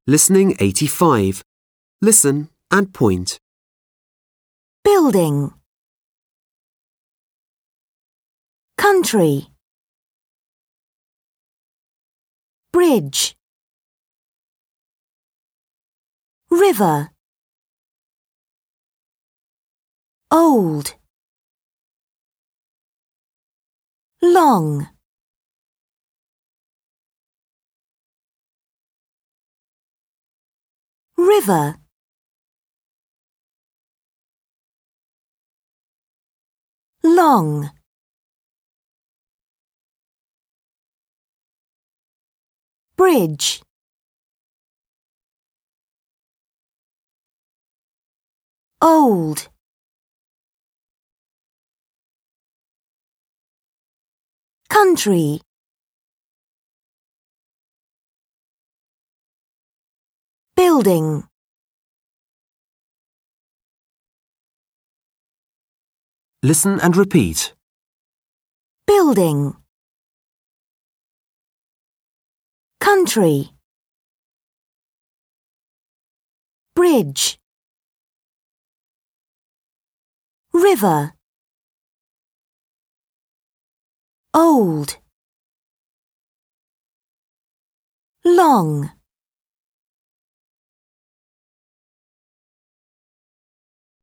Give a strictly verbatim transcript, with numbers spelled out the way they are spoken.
Listening eighty-five. Listen and point. Building. Country. Bridge. River. Old. Long. River. Long. Bridge. Old. Country. Building. Listen and repeat. Building. Country. Bridge. River. Old. Long.